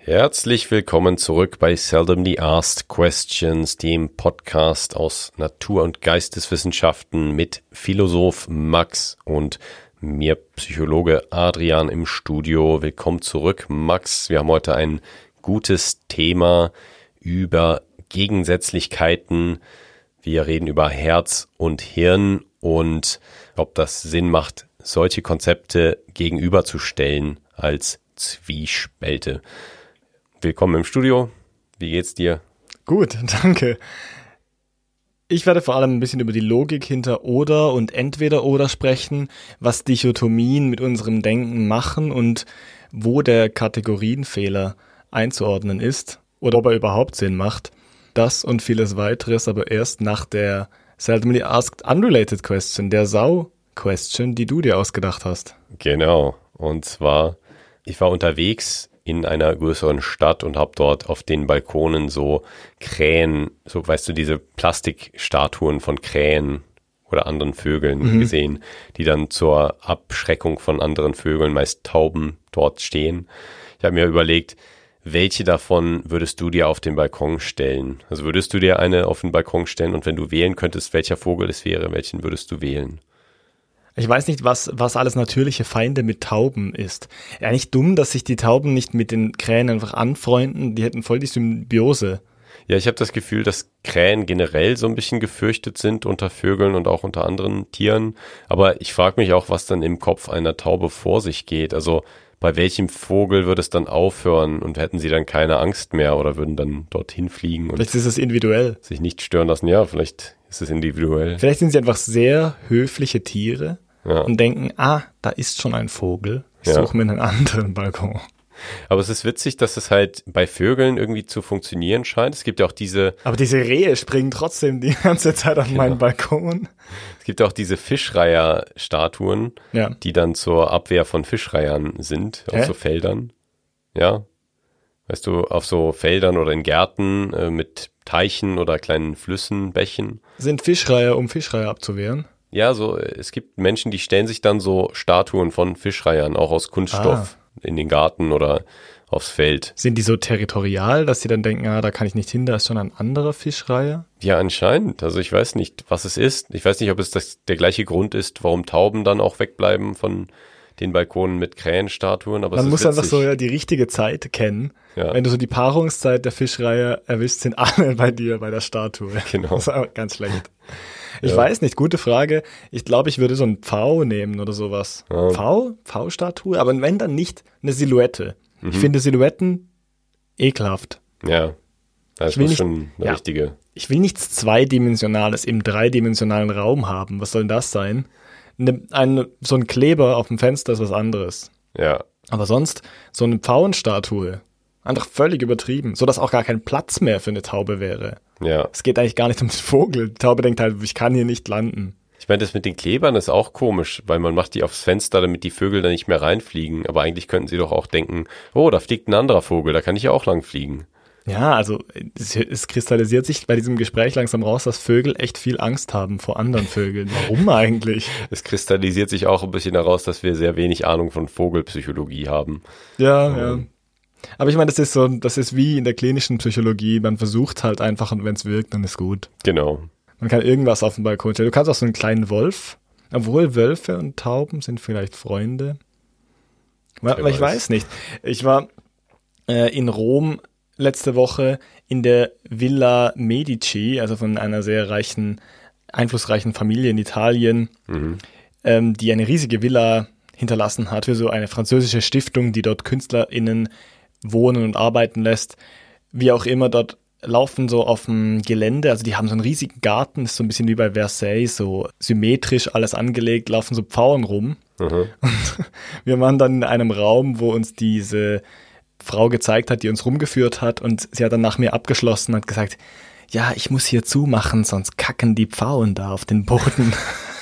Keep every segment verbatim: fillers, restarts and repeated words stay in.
Herzlich willkommen zurück bei Seldomly Asked Questions, dem Podcast aus Natur- und Geisteswissenschaften mit Philosoph Max und mir Psychologe Adrian im Studio. Willkommen zurück, Max. Wir haben heute ein gutes Thema über Gegensätzlichkeiten. Wir reden über Herz und Hirn und ob das Sinn macht, solche Konzepte gegenüberzustellen als Zwiespälte. Willkommen im Studio. Wie geht's dir? Gut, danke. Ich werde vor allem ein bisschen über die Logik hinter Oder und Entweder-Oder sprechen, was Dichotomien mit unserem Denken machen und wo der Kategorienfehler einzuordnen ist oder ob er überhaupt Sinn macht. Das und vieles weiteres, aber erst nach der Seldomly Asked Unrelated Question, der Sau-Question, die du dir ausgedacht hast. Genau. Und zwar, ich war unterwegs in einer größeren Stadt und habe dort auf den Balkonen so Krähen, so weißt du, diese Plastikstatuen von Krähen oder anderen Vögeln mhm. gesehen, die dann zur Abschreckung von anderen Vögeln, meist Tauben, dort stehen. Ich habe mir überlegt, welche davon würdest du dir auf den Balkon stellen? Also würdest du dir eine auf den Balkon stellen und wenn du wählen könntest, welcher Vogel es wäre, welchen würdest du wählen? Ich weiß nicht, was, was alles natürliche Feinde mit Tauben ist. Eigentlich dumm, dass sich die Tauben nicht mit den Krähen einfach anfreunden. Die hätten voll die Symbiose. Ja, ich habe das Gefühl, dass Krähen generell so ein bisschen gefürchtet sind unter Vögeln und auch unter anderen Tieren. Aber ich frage mich auch, was dann im Kopf einer Taube vor sich geht. Also bei welchem Vogel würde es dann aufhören und hätten sie dann keine Angst mehr oder würden dann dorthin fliegen und vielleicht ist es individuell. Sich nicht stören lassen. Ja, vielleicht ist es individuell. Vielleicht sind sie einfach sehr höfliche Tiere ja. und denken, ah, da ist schon ein Vogel. Ich ja. suche mir einen anderen Balkon. Aber es ist witzig, dass es halt bei Vögeln irgendwie zu funktionieren scheint. Es gibt ja auch diese... Aber diese Rehe springen trotzdem die ganze Zeit auf genau. meinen Balkon. Es gibt auch diese Fischreiher-Statuen, ja. die dann zur Abwehr von Fischreihern sind, auf Hä? so Feldern. Ja, weißt du, auf so Feldern oder in Gärten äh, mit Teichen oder kleinen Flüssen, Bächen. Sind Fischreiher, um Fischreiher abzuwehren? Ja, so es gibt Menschen, die stellen sich dann so Statuen von Fischreihern, auch aus Kunststoff, ah. in den Garten oder aufs Feld. Sind die so territorial, dass sie dann denken, ah, da kann ich nicht hin, da ist schon ein anderer Fischreiher? Ja, anscheinend. Also ich weiß nicht, was es ist. Ich weiß nicht, ob es das, der gleiche Grund ist, warum Tauben dann auch wegbleiben von den Balkonen mit Krähenstatuen. Aber Man es muss ist einfach so ja die richtige Zeit kennen. Ja. Wenn du so die Paarungszeit der Fischreiher erwischt, sind alle bei dir bei der Statue. Genau. Das ist aber ganz schlecht. Ich ja. weiß nicht, gute Frage. Ich glaube, ich würde so einen Pfau nehmen oder sowas. Ja. Pfau? Pfau-Statue? Aber wenn dann nicht eine Silhouette. Mhm. Ich finde Silhouetten ekelhaft. Ja, das muss nicht, schon eine ja, richtige. Ich will nichts Zweidimensionales im dreidimensionalen Raum haben. Was soll denn das sein? Ne, ein, so ein Kleber auf dem Fenster ist was anderes. Ja. Aber sonst so eine Pfauenstatue. Einfach völlig übertrieben, sodass auch gar kein Platz mehr für eine Taube wäre. Ja. Es geht eigentlich gar nicht um den Vogel. Die Taube denkt halt, ich kann hier nicht landen. Ich meine, das mit den Klebern ist auch komisch, weil man macht die aufs Fenster, damit die Vögel da nicht mehr reinfliegen. Aber eigentlich könnten sie doch auch denken, oh, da fliegt ein anderer Vogel, da kann ich ja auch lang fliegen. Ja, also es, es kristallisiert sich bei diesem Gespräch langsam raus, dass Vögel echt viel Angst haben vor anderen Vögeln. Warum eigentlich? Es kristallisiert sich auch ein bisschen heraus, dass wir sehr wenig Ahnung von Vogelpsychologie haben. Ja, ähm. ja. Aber ich meine, das ist so, das ist wie in der klinischen Psychologie, man versucht halt einfach und wenn es wirkt, dann ist gut. Genau. Man kann irgendwas auf den Balkon stellen. Du kannst auch so einen kleinen Wolf, obwohl Wölfe und Tauben sind vielleicht Freunde. Aber ich weiß nicht. Ich war äh, in Rom letzte Woche in der Villa Medici, also von einer sehr reichen, einflussreichen Familie in Italien, mhm. ähm, die eine riesige Villa hinterlassen hat für so eine französische Stiftung, die dort KünstlerInnen wohnen und arbeiten lässt. Wie auch immer, dort laufen so auf dem Gelände, also die haben so einen riesigen Garten, ist so ein bisschen wie bei Versailles, so symmetrisch alles angelegt, laufen so Pfauen rum. Mhm. Und wir waren dann in einem Raum, wo uns diese Frau gezeigt hat, die uns rumgeführt hat und sie hat dann nach mir abgeschlossen und hat gesagt, ja, ich muss hier zumachen, sonst kacken die Pfauen da auf den Boden.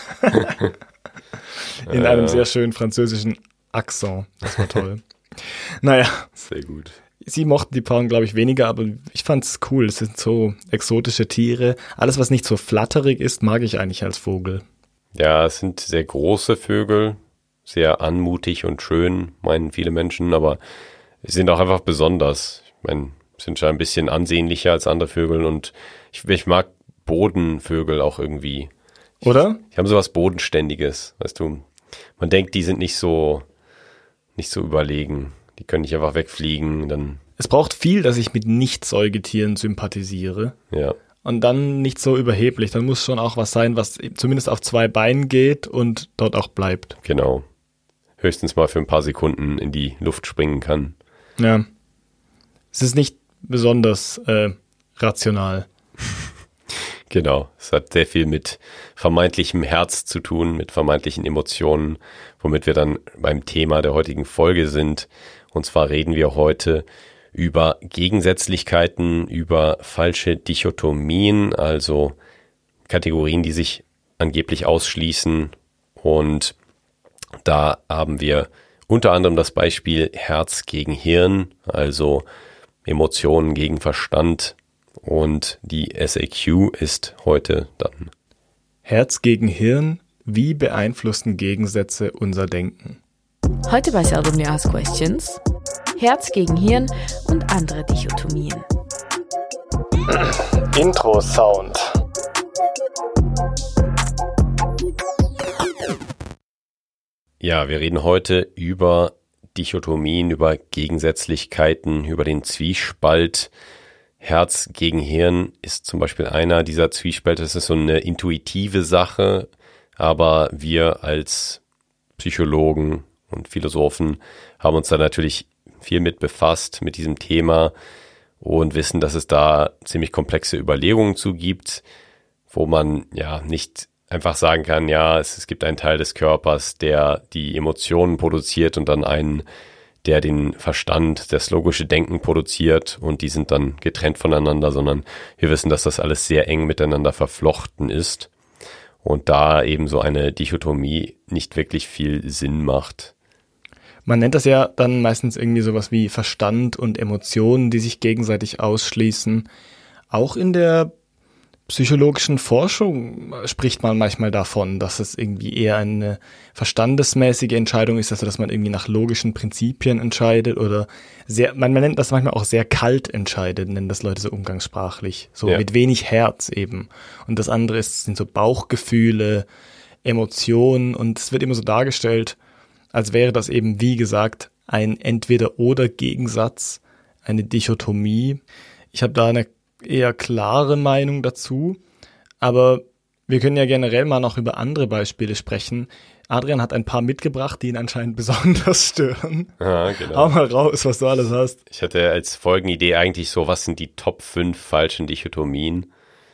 In ja. einem sehr schönen französischen Akzent. Das war toll. Naja. Sehr gut. Sie mochten die Pfauen, glaube ich, weniger, aber ich fand's cool. Es sind so exotische Tiere. Alles, was nicht so flatterig ist, mag ich eigentlich als Vogel. Ja, es sind sehr große Vögel, sehr anmutig und schön, meinen viele Menschen, aber Sie sind auch einfach besonders. Ich meine, sind schon ein bisschen ansehnlicher als andere Vögel und ich, ich mag Bodenvögel auch irgendwie. Oder? Die haben sowas Bodenständiges, weißt du. Man denkt, die sind nicht so, nicht so überlegen. Die können nicht einfach wegfliegen, dann. Es braucht viel, dass ich mit Nicht-Säugetieren sympathisiere. Ja. Und dann nicht so überheblich. Dann muss schon auch was sein, was zumindest auf zwei Beinen geht und dort auch bleibt. Genau. Höchstens mal für ein paar Sekunden in die Luft springen kann. Ja. Es ist nicht besonders äh, rational. Genau. Es hat sehr viel mit vermeintlichem Herz zu tun, mit vermeintlichen Emotionen, womit wir dann beim Thema der heutigen Folge sind. Und zwar reden wir heute über Gegensätzlichkeiten, über falsche Dichotomien, also Kategorien, die sich angeblich ausschließen. Und da haben wir unter anderem das Beispiel Herz gegen Hirn, also Emotionen gegen Verstand. Und die S A Q ist heute dann Herz gegen Hirn, wie beeinflussen Gegensätze unser Denken? Heute bei Seldomly Asked Questions: Herz gegen Hirn und andere Dichotomien. Intro-Sound. Ja, wir reden heute über Dichotomien, über Gegensätzlichkeiten, über den Zwiespalt. Herz gegen Hirn ist zum Beispiel einer dieser Zwiespalte. Das ist so eine intuitive Sache, aber wir als Psychologen und Philosophen haben uns da natürlich viel mit befasst, mit diesem Thema und wissen, dass es da ziemlich komplexe Überlegungen zu gibt, wo man ja nicht einfach sagen kann, ja, es, es gibt einen Teil des Körpers, der die Emotionen produziert und dann einen, der den Verstand, das logische Denken produziert und die sind dann getrennt voneinander, sondern wir wissen, dass das alles sehr eng miteinander verflochten ist und da eben so eine Dichotomie nicht wirklich viel Sinn macht. Man nennt das ja dann meistens irgendwie sowas wie Verstand und Emotionen, die sich gegenseitig ausschließen. Auch in der psychologischen Forschung spricht man manchmal davon, dass es irgendwie eher eine verstandesmäßige Entscheidung ist, also dass man irgendwie nach logischen Prinzipien entscheidet oder sehr, man, man nennt das manchmal auch sehr kalt entscheidet, nennen das Leute so umgangssprachlich, so ja. mit wenig Herz eben. Und das andere ist, sind so Bauchgefühle, Emotionen und es wird immer so dargestellt, als wäre das eben, wie gesagt, ein Entweder-oder-Gegensatz, eine Dichotomie. Ich habe da eine eher klare Meinung dazu, aber wir können ja generell mal noch über andere Beispiele sprechen. Adrian hat ein paar mitgebracht, die ihn anscheinend besonders stören. Ja, genau. Hau mal raus, was du alles hast. Ich hatte als Folgenidee eigentlich so, was sind die Top fünf falschen Dichotomien?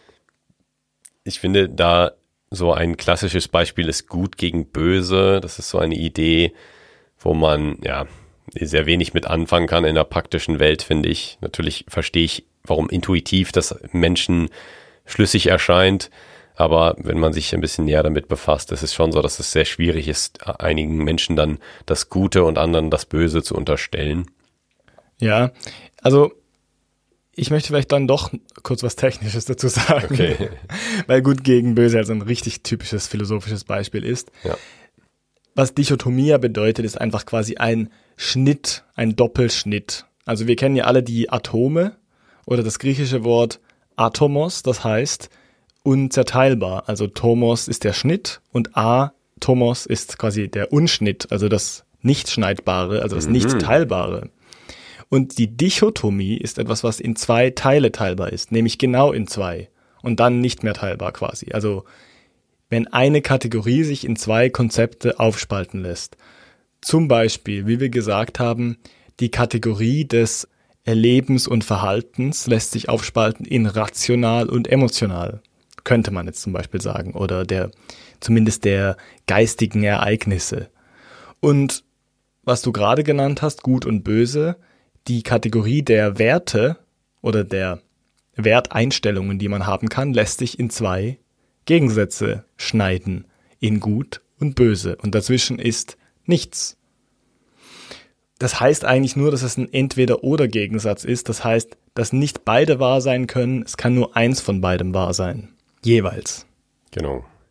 Ich finde, da so ein klassisches Beispiel ist Gut gegen Böse. Das ist so eine Idee, wo man ja sehr wenig mit anfangen kann in der praktischen Welt, finde ich. Natürlich verstehe ich, warum intuitiv das Menschen schlüssig erscheint. Aber wenn man sich ein bisschen näher damit befasst, ist es schon so, dass es sehr schwierig ist, einigen Menschen dann das Gute und anderen das Böse zu unterstellen. Ja, also ich möchte vielleicht dann doch kurz was Technisches dazu sagen. Okay. Weil Gut gegen Böse also ein richtig typisches philosophisches Beispiel ist. Ja. Was Dichotomie ja bedeutet, ist einfach quasi ein Schnitt, ein Doppelschnitt. Also wir kennen ja alle die Atome oder das griechische Wort Atomos, das heißt unzerteilbar. Also Tomos ist der Schnitt und Atomos ist quasi der Unschnitt, also das Nicht-Schneidbare, also das Mhm. Nicht-Teilbare. Und die Dichotomie ist etwas, was in zwei Teile teilbar ist, nämlich genau in zwei und dann nicht mehr teilbar quasi. Also wenn eine Kategorie sich in zwei Konzepte aufspalten lässt. Zum Beispiel, wie wir gesagt haben, die Kategorie des Erlebens und Verhaltens lässt sich aufspalten in rational und emotional, könnte man jetzt zum Beispiel sagen, oder der zumindest der geistigen Ereignisse. Und was du gerade genannt hast, Gut und Böse, die Kategorie der Werte oder der Werteinstellungen, die man haben kann, lässt sich in zwei Gegensätze schneiden, in Gut und Böse. Und dazwischen ist nichts. Das heißt eigentlich nur, dass es ein Entweder-oder-Gegensatz ist. Das heißt, dass nicht beide wahr sein können. Es kann nur eins von beidem wahr sein. Jeweils. Genau.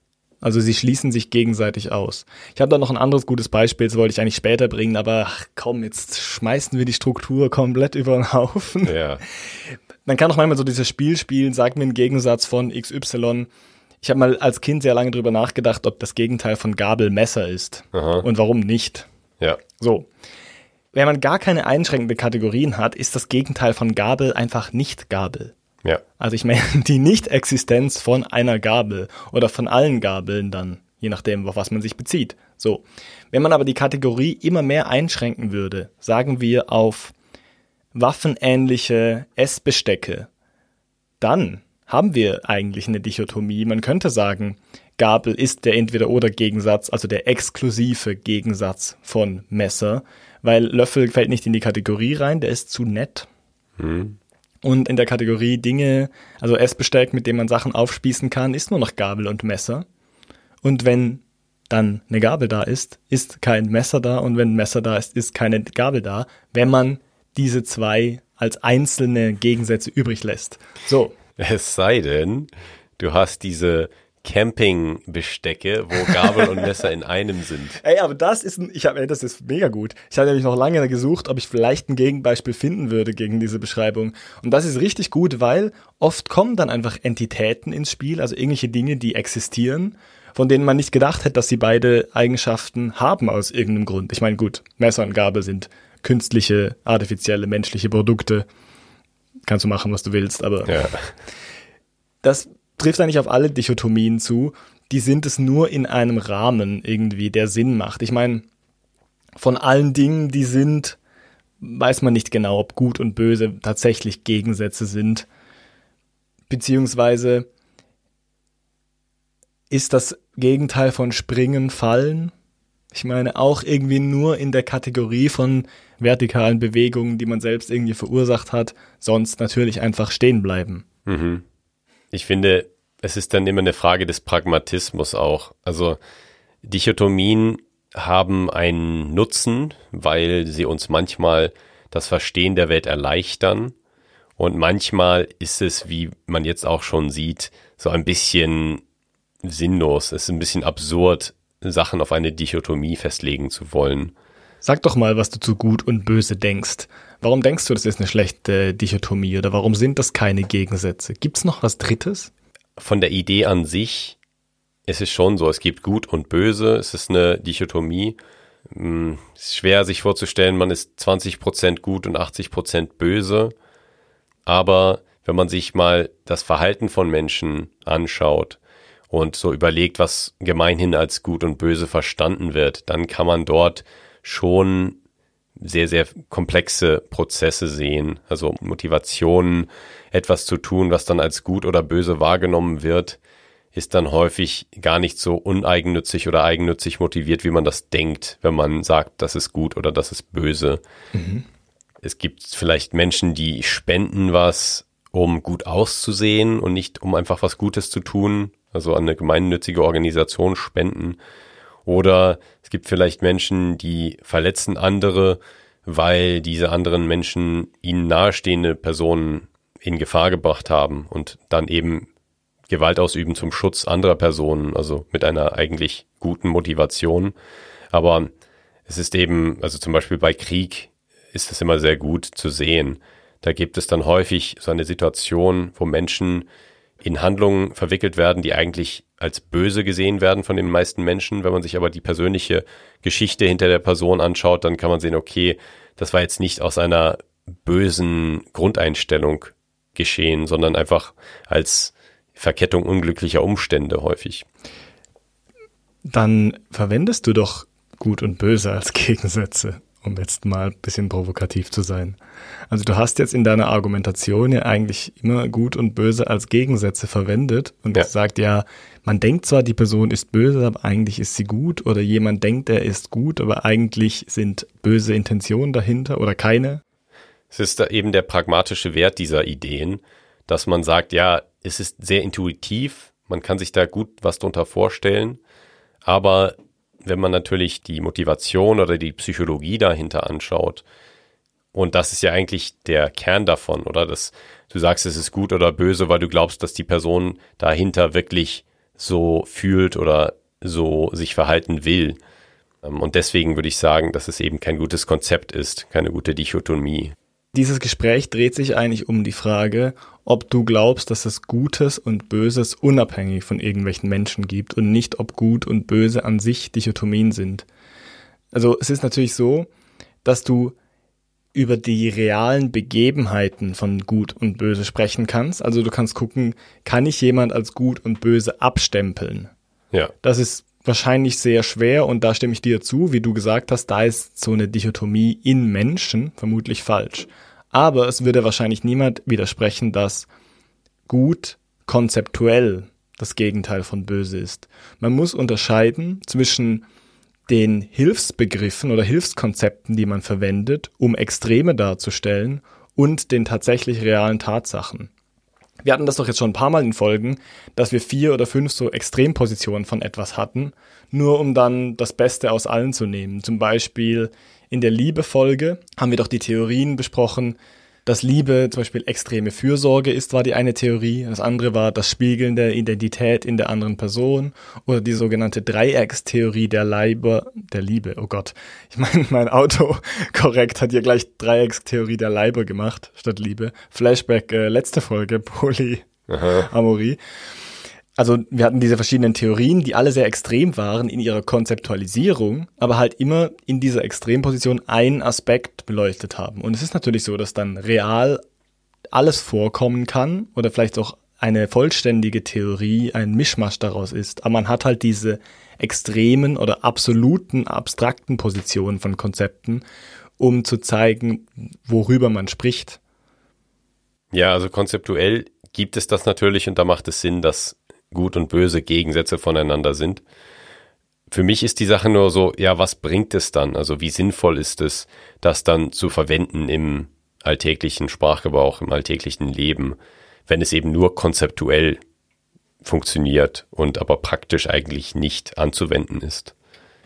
Also sie schließen sich gegenseitig aus. Ich habe da noch ein anderes gutes Beispiel, das wollte ich eigentlich später bringen, aber ach, komm, jetzt schmeißen wir die Struktur komplett über den Haufen. Ja. Man kann auch manchmal so dieses Spiel spielen, sag mir einen Gegensatz von X Y. Ich habe mal als Kind sehr lange drüber nachgedacht, ob das Gegenteil von Gabel Messer ist. Aha. Und warum nicht. Ja. So. Wenn man gar keine einschränkenden Kategorien hat, ist das Gegenteil von Gabel einfach nicht Gabel. Ja. Also ich meine die Nicht-Existenz von einer Gabel oder von allen Gabeln dann, je nachdem, auf was man sich bezieht. So. Wenn man aber die Kategorie immer mehr einschränken würde, sagen wir auf waffenähnliche Essbestecke, dann haben wir eigentlich eine Dichotomie. Man könnte sagen, Gabel ist der Entweder-oder-Gegensatz, also der exklusive Gegensatz von Messer, weil Löffel fällt nicht in die Kategorie rein, der ist zu nett. Hm. Und in der Kategorie Dinge, also Essbesteck, mit dem man Sachen aufspießen kann, ist nur noch Gabel und Messer. Und wenn dann eine Gabel da ist, ist kein Messer da. Und wenn ein Messer da ist, ist keine Gabel da, wenn man diese zwei als einzelne Gegensätze übrig lässt. So. Es sei denn, du hast diese Campingbestecke, wo Gabel und Messer in einem sind. Ey, aber das ist, ein, ich habe, das ist mega gut. Ich habe nämlich noch lange gesucht, ob ich vielleicht ein Gegenbeispiel finden würde gegen diese Beschreibung. Und das ist richtig gut, weil oft kommen dann einfach Entitäten ins Spiel, also irgendwelche Dinge, die existieren, von denen man nicht gedacht hätte, dass sie beide Eigenschaften haben aus irgendeinem Grund. Ich meine, gut, Messer und Gabel sind künstliche, artifizielle, menschliche Produkte. Kannst du machen, was du willst, aber ja. Das trifft eigentlich auf alle Dichotomien zu. Die sind es nur in einem Rahmen irgendwie, der Sinn macht. Ich meine, von allen Dingen, die sind, weiß man nicht genau, ob gut und böse tatsächlich Gegensätze sind. Beziehungsweise ist das Gegenteil von Springen Fallen? Ich meine, auch irgendwie nur in der Kategorie von vertikalen Bewegungen, die man selbst irgendwie verursacht hat, sonst natürlich einfach stehen bleiben. Mhm. Ich finde, es ist dann immer eine Frage des Pragmatismus auch. Also Dichotomien haben einen Nutzen, weil sie uns manchmal das Verstehen der Welt erleichtern. Und manchmal ist es, wie man jetzt auch schon sieht, so ein bisschen sinnlos. Es ist ein bisschen absurd, Sachen auf eine Dichotomie festlegen zu wollen. Sag doch mal, was du zu gut und böse denkst. Warum denkst du, das ist eine schlechte Dichotomie oder warum sind das keine Gegensätze? Gibt's noch was Drittes? Von der Idee an sich ist es schon so, es gibt gut und böse, es ist eine Dichotomie. Es ist schwer sich vorzustellen, man ist zwanzig Prozent gut und achtzig Prozent böse. Aber wenn man sich mal das Verhalten von Menschen anschaut und so überlegt, was gemeinhin als gut und böse verstanden wird, dann kann man dort schon sehr, sehr komplexe Prozesse sehen. Also Motivationen, etwas zu tun, was dann als gut oder böse wahrgenommen wird, ist dann häufig gar nicht so uneigennützig oder eigennützig motiviert, wie man das denkt, wenn man sagt, das ist gut oder das ist böse. Mhm. Es gibt vielleicht Menschen, die spenden was, um gut auszusehen und nicht um einfach was Gutes zu tun, also an eine gemeinnützige Organisation spenden. Oder es gibt vielleicht Menschen, die verletzen andere, weil diese anderen Menschen ihnen nahestehende Personen in Gefahr gebracht haben und dann eben Gewalt ausüben zum Schutz anderer Personen, also mit einer eigentlich guten Motivation. Aber es ist eben, also zum Beispiel bei Krieg ist es immer sehr gut zu sehen. Da gibt es dann häufig so eine Situation, wo Menschen in Handlungen verwickelt werden, die eigentlich als böse gesehen werden von den meisten Menschen. Wenn man sich aber die persönliche Geschichte hinter der Person anschaut, dann kann man sehen, okay, das war jetzt nicht aus einer bösen Grundeinstellung geschehen, sondern einfach als Verkettung unglücklicher Umstände häufig. Dann verwendest du doch gut und böse als Gegensätze, um jetzt mal ein bisschen provokativ zu sein. Also du hast jetzt in deiner Argumentation ja eigentlich immer gut und böse als Gegensätze verwendet und ja. gesagt, ja, man denkt zwar, die Person ist böse, aber eigentlich ist sie gut, oder jemand denkt, er ist gut, aber eigentlich sind böse Intentionen dahinter oder keine. Es ist da eben der pragmatische Wert dieser Ideen, dass man sagt, ja, es ist sehr intuitiv, man kann sich da gut was drunter vorstellen, aber wenn man natürlich die Motivation oder die Psychologie dahinter anschaut, und das ist ja eigentlich der Kern davon, oder? Dass du sagst, es ist gut oder böse, weil du glaubst, dass die Person dahinter wirklich so fühlt oder so sich verhalten will. Und deswegen würde ich sagen, dass es eben kein gutes Konzept ist, keine gute Dichotomie. Dieses Gespräch dreht sich eigentlich um die Frage, ob du glaubst, dass es Gutes und Böses unabhängig von irgendwelchen Menschen gibt und nicht, ob Gut und Böse an sich Dichotomien sind. Also es ist natürlich so, dass du über die realen Begebenheiten von Gut und Böse sprechen kannst. Also du kannst gucken, kann ich jemand als Gut und Böse abstempeln? Ja. Das ist wahrscheinlich sehr schwer und da stimme ich dir zu, wie du gesagt hast, da ist so eine Dichotomie in Menschen vermutlich falsch. Aber es würde wahrscheinlich niemand widersprechen, dass Gut konzeptuell das Gegenteil von Böse ist. Man muss unterscheiden zwischen den Hilfsbegriffen oder Hilfskonzepten, die man verwendet, um Extreme darzustellen, und den tatsächlich realen Tatsachen. Wir hatten das doch jetzt schon ein paar Mal in Folgen, dass wir vier oder fünf so Extrempositionen von etwas hatten, nur um dann das Beste aus allen zu nehmen. Zum Beispiel in der Liebe-Folge haben wir doch die Theorien besprochen, dass Liebe zum Beispiel extreme Fürsorge ist, war die eine Theorie. Das andere war das Spiegeln der Identität in der anderen Person oder die sogenannte Dreieckstheorie der Leiber, der Liebe. Oh Gott, ich meine, mein Auto korrekt hat hier gleich Dreieckstheorie der Leiber gemacht statt Liebe. Flashback, äh, letzte Folge, Polyamorie. Also wir hatten diese verschiedenen Theorien, die alle sehr extrem waren in ihrer Konzeptualisierung, aber halt immer in dieser Extremposition einen Aspekt beleuchtet haben. Und es ist natürlich so, dass dann real alles vorkommen kann oder vielleicht auch eine vollständige Theorie, ein Mischmasch daraus ist. Aber man hat halt diese extremen oder absoluten, abstrakten Positionen von Konzepten, um zu zeigen, worüber man spricht. Ja, also konzeptuell gibt es das natürlich und da macht es Sinn, dass Gut und Böse Gegensätze voneinander sind. Für mich ist die Sache nur so, ja, was bringt es dann? Also wie sinnvoll ist es, das dann zu verwenden im alltäglichen Sprachgebrauch, im alltäglichen Leben, wenn es eben nur konzeptuell funktioniert und aber praktisch eigentlich nicht anzuwenden ist?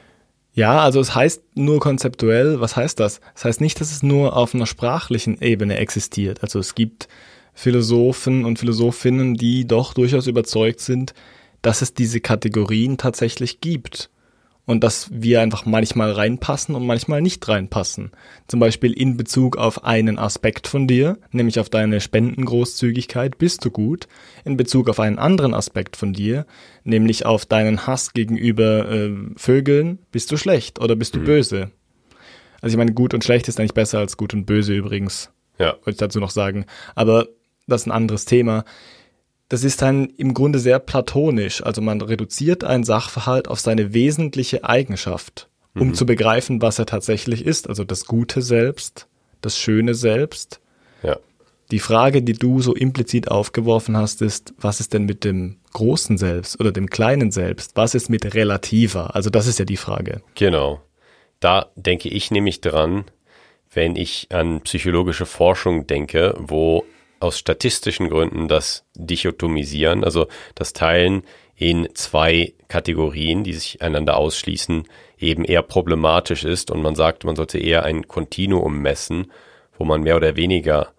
Ja, also es heißt nur konzeptuell. Was heißt das? Das heißt nicht, dass es nur auf einer sprachlichen Ebene existiert. Also es gibt Philosophen und Philosophinnen, die doch durchaus überzeugt sind, dass es diese Kategorien tatsächlich gibt und dass wir einfach manchmal reinpassen und manchmal nicht reinpassen. Zum Beispiel in Bezug auf einen Aspekt von dir, nämlich auf deine Spendengroßzügigkeit, bist du gut. In Bezug auf einen anderen Aspekt von dir, nämlich auf deinen Hass gegenüber äh, Vögeln, bist du schlecht oder bist du mhm. böse. Also ich meine, gut und schlecht ist eigentlich besser als gut und böse übrigens. Ja. Wollte ich dazu noch sagen. Aber das ist ein anderes Thema. Das ist dann im Grunde sehr platonisch. Also man reduziert einen Sachverhalt auf seine wesentliche Eigenschaft, um mhm. zu begreifen, was er tatsächlich ist. Also das Gute Selbst, das Schöne Selbst. Ja. Die Frage, die du so implizit aufgeworfen hast, ist, was ist denn mit dem großen Selbst oder dem kleinen Selbst? Was ist mit relativer? Also das ist ja die Frage. Genau. Da denke ich nämlich dran, wenn ich an psychologische Forschung denke, wo aus statistischen Gründen das Dichotomisieren, also das Teilen in zwei Kategorien, die sich einander ausschließen, eben eher problematisch ist und man sagt, man sollte eher ein Kontinuum messen, wo man mehr oder weniger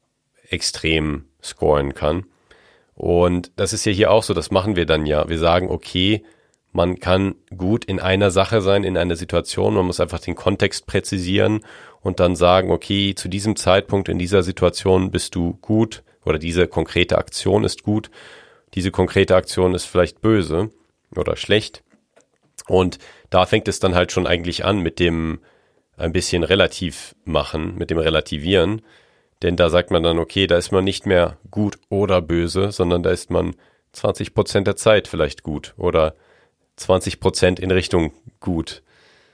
extrem scoren kann. Und das ist ja hier auch so, das machen wir dann ja. Wir sagen, okay, man kann gut in einer Sache sein, in einer Situation, man muss einfach den Kontext präzisieren und dann sagen, okay, zu diesem Zeitpunkt in dieser Situation bist du gut oder diese konkrete Aktion ist gut, diese konkrete Aktion ist vielleicht böse oder schlecht. Und da fängt es dann halt schon eigentlich an mit dem ein bisschen relativ machen, mit dem Relativieren. Denn da sagt man dann, okay, da ist man nicht mehr gut oder böse, sondern da ist man zwanzig Prozent der Zeit vielleicht gut oder zwanzig Prozent in Richtung gut.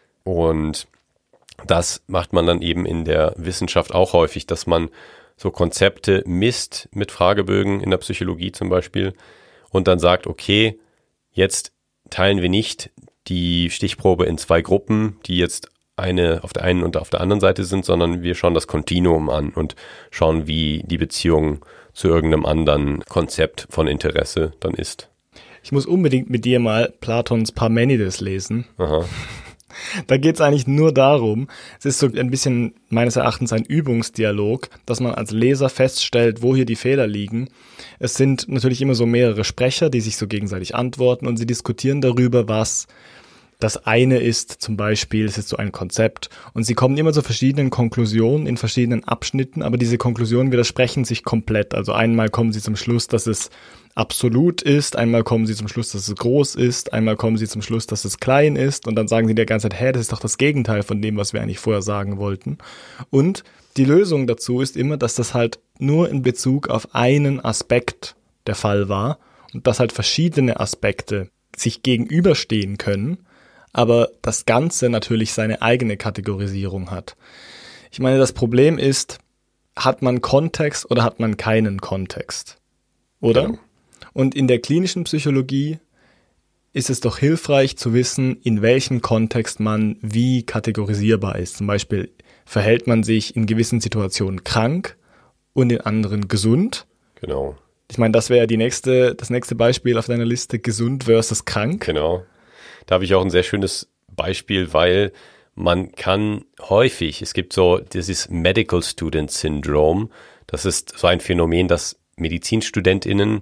Und das macht man dann eben in der Wissenschaft auch häufig, dass man so Konzepte misst mit Fragebögen in der Psychologie zum Beispiel und dann sagt, okay, jetzt teilen wir nicht die Stichprobe in zwei Gruppen, die jetzt eine auf der einen und auf der anderen Seite sind, sondern wir schauen das Kontinuum an und schauen, wie die Beziehung zu irgendeinem anderen Konzept von Interesse dann ist. Ich muss unbedingt mit dir mal Platons Parmenides lesen. Aha. Da geht es eigentlich nur darum, es ist so ein bisschen meines Erachtens ein Übungsdialog, dass man als Leser feststellt, wo hier die Fehler liegen. Es sind natürlich immer so mehrere Sprecher, die sich so gegenseitig antworten und sie diskutieren darüber, was das eine ist. Zum Beispiel, es ist so ein Konzept und sie kommen immer zu verschiedenen Konklusionen in verschiedenen Abschnitten, aber diese Konklusionen widersprechen sich komplett. Also einmal kommen sie zum Schluss, dass es absolut ist, einmal kommen sie zum Schluss, dass es groß ist, einmal kommen sie zum Schluss, dass es klein ist und dann sagen sie die ganze Zeit, hä, das ist doch das Gegenteil von dem, was wir eigentlich vorher sagen wollten. Und die Lösung dazu ist immer, dass das halt nur in Bezug auf einen Aspekt der Fall war und dass halt verschiedene Aspekte sich gegenüberstehen können, aber das Ganze natürlich seine eigene Kategorisierung hat. Ich meine, das Problem ist, hat man Kontext oder hat man keinen Kontext? Oder? Ja. Und in der klinischen Psychologie ist es doch hilfreich zu wissen, in welchem Kontext man wie kategorisierbar ist. Zum Beispiel verhält man sich in gewissen Situationen krank und in anderen gesund. Genau. Ich meine, das wäre ja die nächste, das nächste Beispiel auf deiner Liste, gesund versus krank. Genau. Da habe ich auch ein sehr schönes Beispiel, weil man kann häufig, es gibt so dieses Medical Student Syndrome, das ist so ein Phänomen, dass MedizinstudentInnen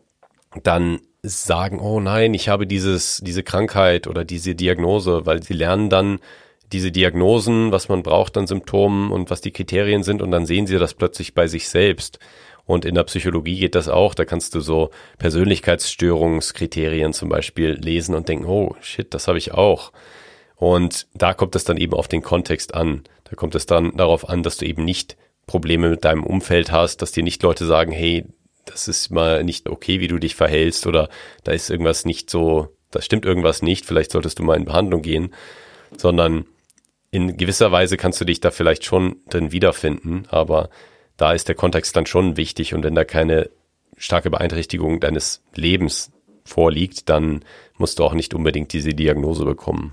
dann sagen, oh nein, ich habe dieses, diese Krankheit oder diese Diagnose, weil sie lernen dann diese Diagnosen, was man braucht an Symptomen und was die Kriterien sind und dann sehen sie das plötzlich bei sich selbst. Und in der Psychologie geht das auch, da kannst du so Persönlichkeitsstörungskriterien zum Beispiel lesen und denken, oh shit, das habe ich auch. Und da kommt es dann eben auf den Kontext an. Da kommt es dann darauf an, dass du eben nicht Probleme mit deinem Umfeld hast, dass dir nicht Leute sagen, hey, das ist mal nicht okay, wie du dich verhältst oder da ist irgendwas nicht so, da stimmt irgendwas nicht, vielleicht solltest du mal in Behandlung gehen, sondern in gewisser Weise kannst du dich da vielleicht schon drin wiederfinden, aber da ist der Kontext dann schon wichtig und wenn da keine starke Beeinträchtigung deines Lebens vorliegt, dann musst du auch nicht unbedingt diese Diagnose bekommen.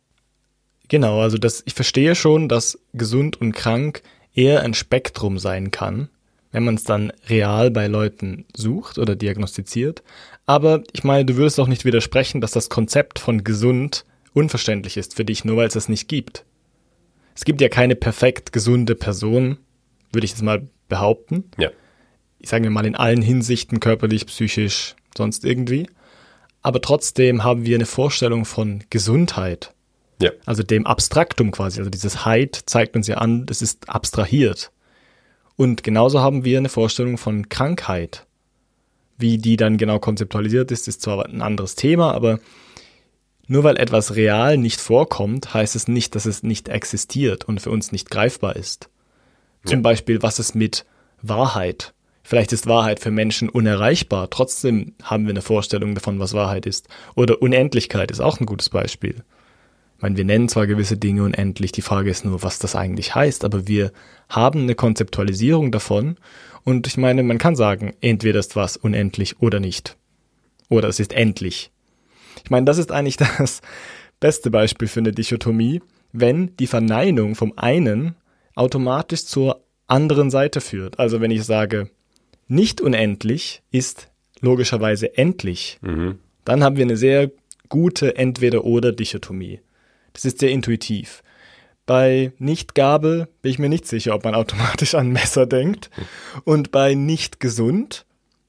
Genau, also das, ich verstehe schon, dass gesund und krank eher ein Spektrum sein kann, wenn man es dann real bei Leuten sucht oder diagnostiziert. Aber ich meine, du würdest auch nicht widersprechen, dass das Konzept von gesund unverständlich ist für dich, nur weil es es nicht gibt. Es gibt ja keine perfekt gesunde Person, würde ich jetzt mal behaupten. Ja. Ich sage mal in allen Hinsichten, körperlich, psychisch, sonst irgendwie. Aber trotzdem haben wir eine Vorstellung von Gesundheit. Ja. Also dem Abstraktum quasi. Also dieses Heit zeigt uns ja an, das ist abstrahiert. Und genauso haben wir eine Vorstellung von Krankheit. Wie die dann genau konzeptualisiert ist, ist zwar ein anderes Thema, aber nur weil etwas real nicht vorkommt, heißt es nicht, dass es nicht existiert und für uns nicht greifbar ist. Zum ja. Beispiel, was ist mit Wahrheit? Vielleicht ist Wahrheit für Menschen unerreichbar, trotzdem haben wir eine Vorstellung davon, was Wahrheit ist. Oder Unendlichkeit ist auch ein gutes Beispiel. Ich meine, wir nennen zwar gewisse Dinge unendlich, die Frage ist nur, was das eigentlich heißt, aber wir haben eine Konzeptualisierung davon und ich meine, man kann sagen, entweder ist was unendlich oder nicht. Oder es ist endlich. Ich meine, das ist eigentlich das beste Beispiel für eine Dichotomie, wenn die Verneinung vom einen automatisch zur anderen Seite führt. Also wenn ich sage, nicht unendlich ist logischerweise endlich, mhm. dann haben wir eine sehr gute Entweder-oder-Dichotomie. Das ist sehr intuitiv. Bei Nicht-Gabel bin ich mir nicht sicher, ob man automatisch an Messer denkt. Und bei nicht gesund,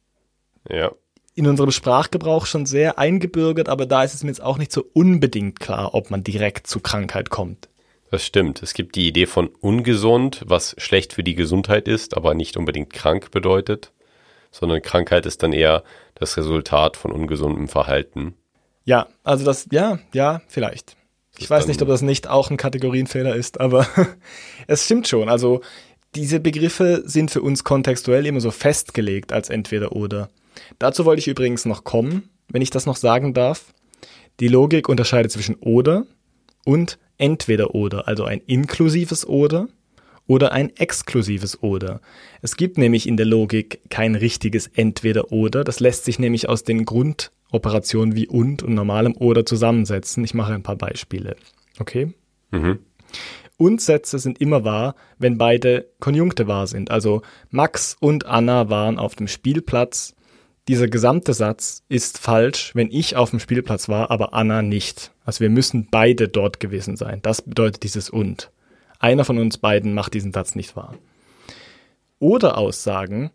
ja. in unserem Sprachgebrauch schon sehr eingebürgert, aber da ist es mir jetzt auch nicht so unbedingt klar, ob man direkt zu Krankheit kommt. Das stimmt. Es gibt die Idee von ungesund, was schlecht für die Gesundheit ist, aber nicht unbedingt krank bedeutet, sondern Krankheit ist dann eher das Resultat von ungesundem Verhalten. Ja, also das, ja, ja, vielleicht. Ich weiß nicht, ob das nicht auch ein Kategorienfehler ist, aber es stimmt schon. Also diese Begriffe sind für uns kontextuell immer so festgelegt als Entweder-Oder. Dazu wollte ich übrigens noch kommen, wenn ich das noch sagen darf. Die Logik unterscheidet zwischen Oder und Entweder-Oder, also ein inklusives Oder oder ein exklusives Oder. Es gibt nämlich in der Logik kein richtiges Entweder-Oder. Das lässt sich nämlich aus den Grundoperationen wie und und normalem Oder zusammensetzen. Ich mache ein paar Beispiele. Okay? Mhm. Und-Sätze sind immer wahr, wenn beide Konjunkte wahr sind. Also Max und Anna waren auf dem Spielplatz. dieser gesamte Satz ist falsch, wenn ich auf dem Spielplatz war, aber Anna nicht. Also wir müssen beide dort gewesen sein. Das bedeutet dieses und. Einer von uns beiden macht diesen Satz nicht wahr. Oder Aussagen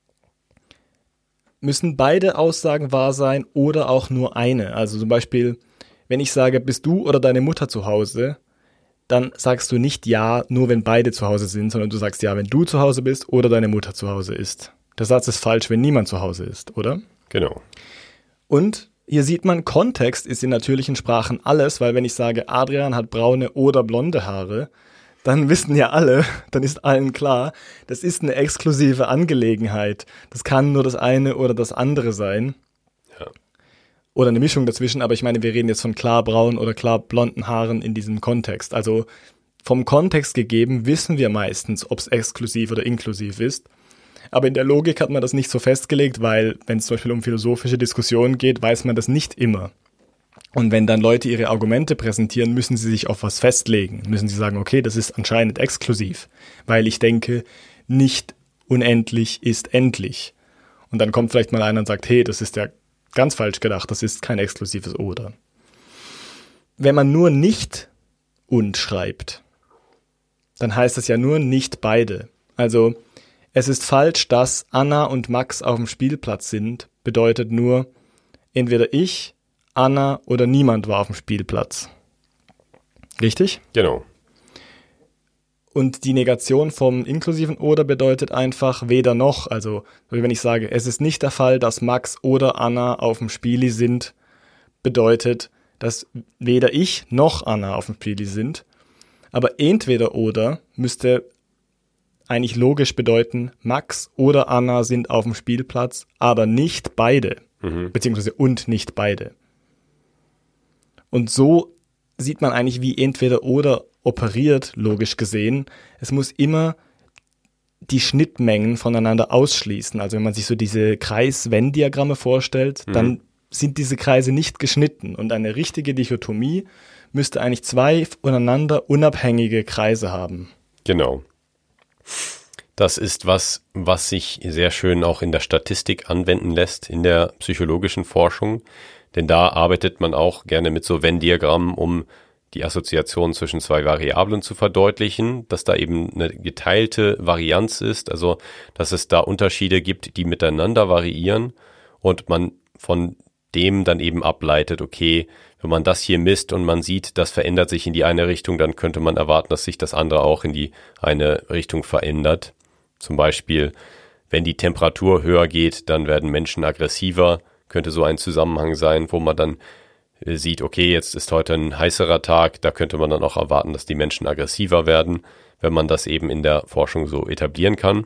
müssen beide Aussagen wahr sein oder auch nur eine. Also zum Beispiel, wenn ich sage, bist du oder deine Mutter zu Hause, dann sagst du nicht ja, nur wenn beide zu Hause sind, sondern du sagst ja, wenn du zu Hause bist oder deine Mutter zu Hause ist. Der Satz ist falsch, wenn niemand zu Hause ist, oder? Genau. Und hier sieht man, Kontext ist in natürlichen Sprachen alles, weil wenn ich sage, Adrian hat braune oder blonde Haare, dann wissen ja alle, dann ist allen klar, das ist eine exklusive Angelegenheit. Das kann nur das eine oder das andere sein. Ja. Oder eine Mischung dazwischen, aber ich meine, wir reden jetzt von klar braunen oder klar blonden Haaren in diesem Kontext. Also vom Kontext gegeben wissen wir meistens, ob es exklusiv oder inklusiv ist. Aber in der Logik hat man das nicht so festgelegt, weil wenn es zum Beispiel um philosophische Diskussionen geht, weiß man das nicht immer. Und wenn dann Leute ihre Argumente präsentieren, müssen sie sich auf was festlegen. Müssen sie sagen, okay, das ist anscheinend exklusiv, weil ich denke, nicht unendlich ist endlich. Und dann kommt vielleicht mal einer und sagt, hey, das ist ja ganz falsch gedacht, das ist kein exklusives Oder. Wenn man nur nicht und schreibt, dann heißt das ja nur nicht beide. Also es ist falsch, dass Anna und Max auf dem Spielplatz sind, bedeutet nur, entweder ich, Anna oder niemand war auf dem Spielplatz. Richtig? Genau. Und die Negation vom inklusiven Oder bedeutet einfach weder noch. Also wenn ich sage, es ist nicht der Fall, dass Max oder Anna auf dem Spieli sind, bedeutet, dass weder ich noch Anna auf dem Spieli sind. Aber entweder oder müsste eigentlich logisch bedeuten, Max oder Anna sind auf dem Spielplatz, aber nicht beide. Mhm. Beziehungsweise und nicht beide. Und so sieht man eigentlich, wie entweder oder operiert, logisch gesehen. Es muss immer die Schnittmengen voneinander ausschließen. Also wenn man sich so diese Kreis-Venn-Diagramme vorstellt, mhm. dann sind diese Kreise nicht geschnitten. Und eine richtige Dichotomie müsste eigentlich zwei voneinander unabhängige Kreise haben. Genau. Das ist was, was sich sehr schön auch in der Statistik anwenden lässt, in der psychologischen Forschung. Denn da arbeitet man auch gerne mit so Venn-Diagrammen, um die Assoziation zwischen zwei Variablen zu verdeutlichen, dass da eben eine geteilte Varianz ist, also dass es da Unterschiede gibt, die miteinander variieren und man von dem dann eben ableitet, okay, wenn man das hier misst und man sieht, das verändert sich in die eine Richtung, dann könnte man erwarten, dass sich das andere auch in die eine Richtung verändert. Zum Beispiel, wenn die Temperatur höher geht, dann werden Menschen aggressiver, könnte so ein Zusammenhang sein, wo man dann sieht, okay, jetzt ist heute ein heißerer Tag, da könnte man dann auch erwarten, dass die Menschen aggressiver werden, wenn man das eben in der Forschung so etablieren kann.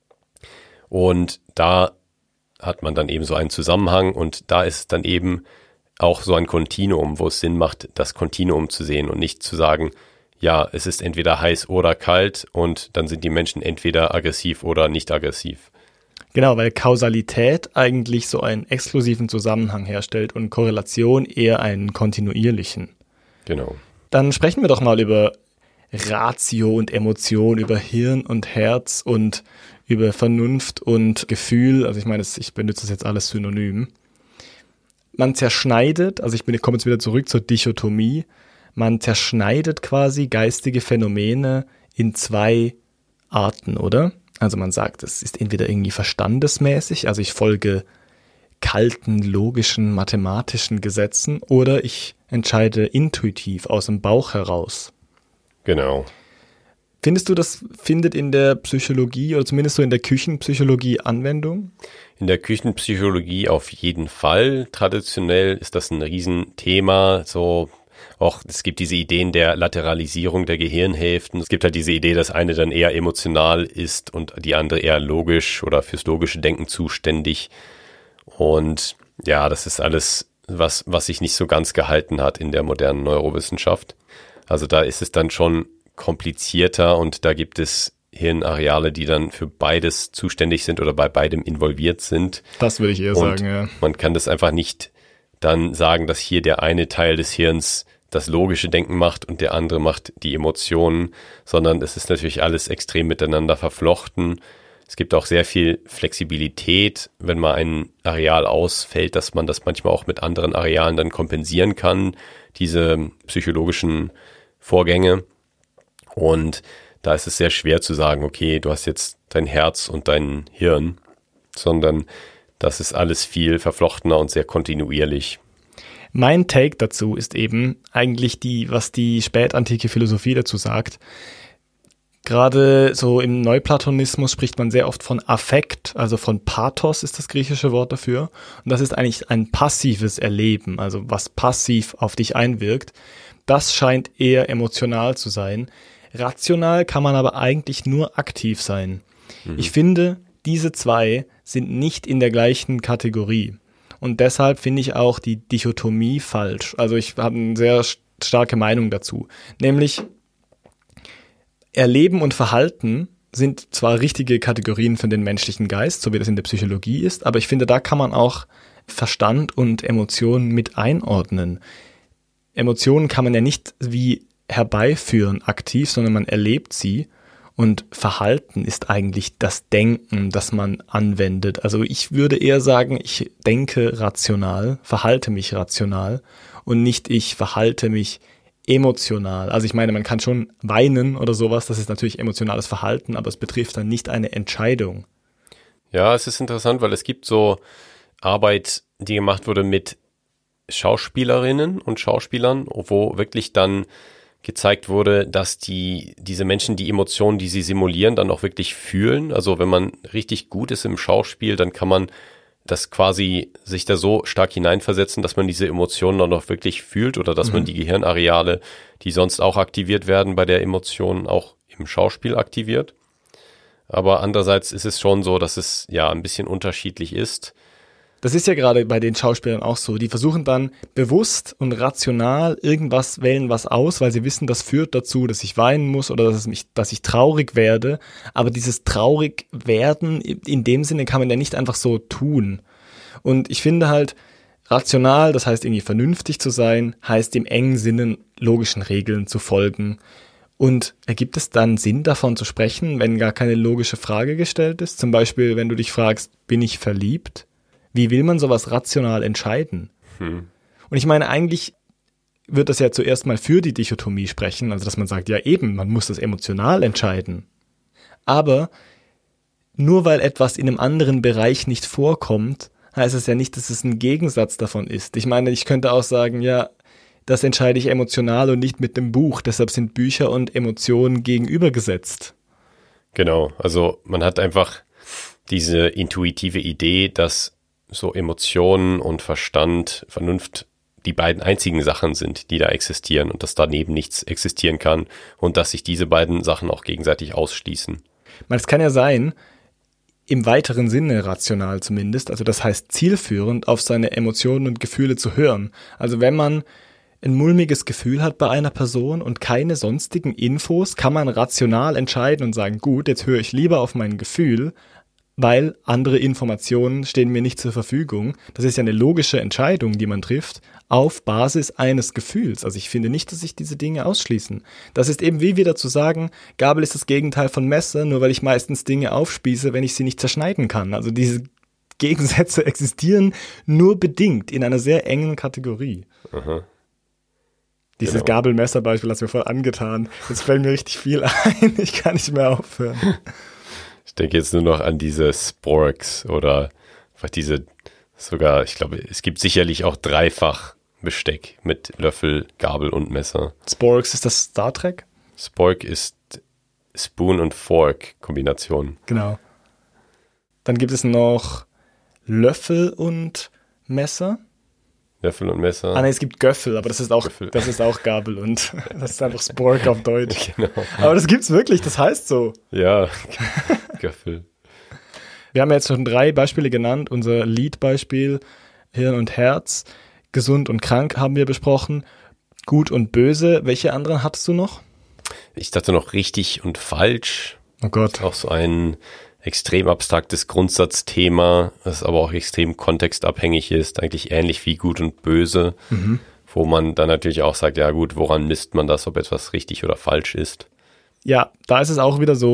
Und da hat man dann eben so einen Zusammenhang und da ist dann eben auch so ein Kontinuum, wo es Sinn macht, das Kontinuum zu sehen und nicht zu sagen, ja, es ist entweder heiß oder kalt und dann sind die Menschen entweder aggressiv oder nicht aggressiv. Genau, weil Kausalität eigentlich so einen exklusiven Zusammenhang herstellt und Korrelation eher einen kontinuierlichen. Genau. Dann sprechen wir doch mal über Ratio und Emotion, über Hirn und Herz und über Vernunft und Gefühl. Also ich meine, ich benutze das jetzt alles synonym. Man zerschneidet, also ich bin, ich komme jetzt wieder zurück zur Dichotomie, man zerschneidet quasi geistige Phänomene in zwei Arten, oder? Also man sagt, es ist entweder irgendwie verstandesmäßig, also ich folge kalten, logischen, mathematischen Gesetzen, oder ich entscheide intuitiv aus dem Bauch heraus. Genau. Findest du, das findet in der Psychologie oder zumindest so in der Küchenpsychologie Anwendung? In der Küchenpsychologie auf jeden Fall. Traditionell ist das ein Riesenthema, so auch es gibt diese Ideen der Lateralisierung der Gehirnhälften. Es gibt halt diese Idee, dass eine dann eher emotional ist und die andere eher logisch oder fürs logische Denken zuständig. Und ja, das ist alles, was, was sich nicht so ganz gehalten hat in der modernen Neurowissenschaft. Also da ist es dann schon komplizierter und da gibt es Hirnareale, die dann für beides zuständig sind oder bei beidem involviert sind. Das würde ich eher und sagen, ja. Man kann das einfach nicht dann sagen, dass hier der eine Teil des Hirns das logische Denken macht und der andere macht die Emotionen, sondern es ist natürlich alles extrem miteinander verflochten. Es gibt auch sehr viel Flexibilität, wenn mal ein Areal ausfällt, dass man das manchmal auch mit anderen Arealen dann kompensieren kann, diese psychologischen Vorgänge. Und da ist es sehr schwer zu sagen, okay, du hast jetzt dein Herz und dein Hirn, sondern das ist alles viel verflochtener und sehr kontinuierlich. Mein Take dazu ist eben eigentlich die, was die spätantike Philosophie dazu sagt. Gerade so im Neuplatonismus spricht man sehr oft von Affekt, also von Pathos ist das griechische Wort dafür. Und das ist eigentlich ein passives Erleben, also was passiv auf dich einwirkt. Das scheint eher emotional zu sein. Rational kann man aber eigentlich nur aktiv sein. Mhm. Ich finde, diese zwei sind nicht in der gleichen Kategorie. Und deshalb finde ich auch die Dichotomie falsch. Also ich habe eine sehr starke Meinung dazu. Nämlich Erleben und Verhalten sind zwar richtige Kategorien für den menschlichen Geist, so wie das in der Psychologie ist, aber ich finde, da kann man auch Verstand und Emotionen mit einordnen. Emotionen kann man ja nicht wie herbeiführen aktiv, sondern man erlebt sie. Und Verhalten ist eigentlich das Denken, das man anwendet. Also ich würde eher sagen, ich denke rational, verhalte mich rational und nicht ich verhalte mich emotional. Also ich meine, man kann schon weinen oder sowas, das ist natürlich emotionales Verhalten, aber es betrifft dann nicht eine Entscheidung. Ja, es ist interessant, weil es gibt so Arbeit, die gemacht wurde mit Schauspielerinnen und Schauspielern, wo wirklich dann gezeigt wurde, dass die diese Menschen die Emotionen, die sie simulieren, dann auch wirklich fühlen. Also wenn man richtig gut ist im Schauspiel, dann kann man das quasi sich da so stark hineinversetzen, dass man diese Emotionen dann auch wirklich fühlt oder dass mhm. man die Gehirnareale, die sonst auch aktiviert werden bei der Emotion, auch im Schauspiel aktiviert. Aber andererseits ist es schon so, dass es ja ein bisschen unterschiedlich ist. Das ist ja gerade bei den Schauspielern auch so. Die versuchen dann bewusst und rational irgendwas, wählen was aus, weil sie wissen, das führt dazu, dass ich weinen muss oder dass, es mich, dass ich traurig werde. Aber dieses traurig werden, in dem Sinne kann man ja nicht einfach so tun. Und ich finde halt, rational, das heißt irgendwie vernünftig zu sein, heißt im engen Sinne logischen Regeln zu folgen. Und ergibt es dann Sinn, davon zu sprechen, wenn gar keine logische Frage gestellt ist? Zum Beispiel, wenn du dich fragst, bin ich verliebt? Wie will man sowas rational entscheiden? Hm. Und ich meine, eigentlich wird das ja zuerst mal für die Dichotomie sprechen, also dass man sagt, ja eben, man muss das emotional entscheiden. Aber nur weil etwas in einem anderen Bereich nicht vorkommt, heißt es ja nicht, dass es ein Gegensatz davon ist. Ich meine, ich könnte auch sagen, ja, das entscheide ich emotional und nicht mit dem Buch, deshalb sind Bücher und Emotionen gegenübergesetzt. Genau, also man hat einfach diese intuitive Idee, dass so Emotionen und Verstand, Vernunft die beiden einzigen Sachen sind, die da existieren und dass daneben nichts existieren kann und dass sich diese beiden Sachen auch gegenseitig ausschließen. Es kann ja sein, im weiteren Sinne rational zumindest, also das heißt zielführend, auf seine Emotionen und Gefühle zu hören. Also wenn man ein mulmiges Gefühl hat bei einer Person und keine sonstigen Infos, kann man rational entscheiden und sagen, gut, jetzt höre ich lieber auf mein Gefühl, weil andere Informationen stehen mir nicht zur Verfügung. Das ist ja eine logische Entscheidung, die man trifft, auf Basis eines Gefühls. Also ich finde nicht, dass sich diese Dinge ausschließen. Das ist eben wie wieder zu sagen, Gabel ist das Gegenteil von Messer, nur weil ich meistens Dinge aufspieße, wenn ich sie nicht zerschneiden kann. Also diese Gegensätze existieren nur bedingt in einer sehr engen Kategorie. Aha. Dieses genau. Gabel-Messer-Beispiel hat mir voll angetan. Jetzt fällt mir richtig viel ein. Ich kann nicht mehr aufhören. Ich denke jetzt nur noch an diese Sporks oder einfach diese, sogar, ich glaube, es gibt sicherlich auch dreifach Besteck mit Löffel, Gabel und Messer. Sporks, ist das Star Trek? Spork ist Spoon und Fork Kombination. Genau. Dann gibt es noch Löffel und Messer. Löffel und Messer. Ah, nein, es gibt Göffel, aber das ist auch, das ist auch Gabel und das ist einfach Spork auf Deutsch. Genau. Aber das gibt's wirklich, das heißt so. Ja, Göffel. Wir haben jetzt schon drei Beispiele genannt. Unser Lead-Beispiel, Hirn und Herz, gesund und krank haben wir besprochen, gut und böse. Welche anderen hattest du noch? Ich dachte noch richtig und falsch. Oh Gott. Auch so ein extrem abstraktes Grundsatzthema, das aber auch extrem kontextabhängig ist, eigentlich ähnlich wie gut und böse, mhm. wo man dann natürlich auch sagt, ja gut, woran misst man das, ob etwas richtig oder falsch ist? Ja, da ist es auch wieder so,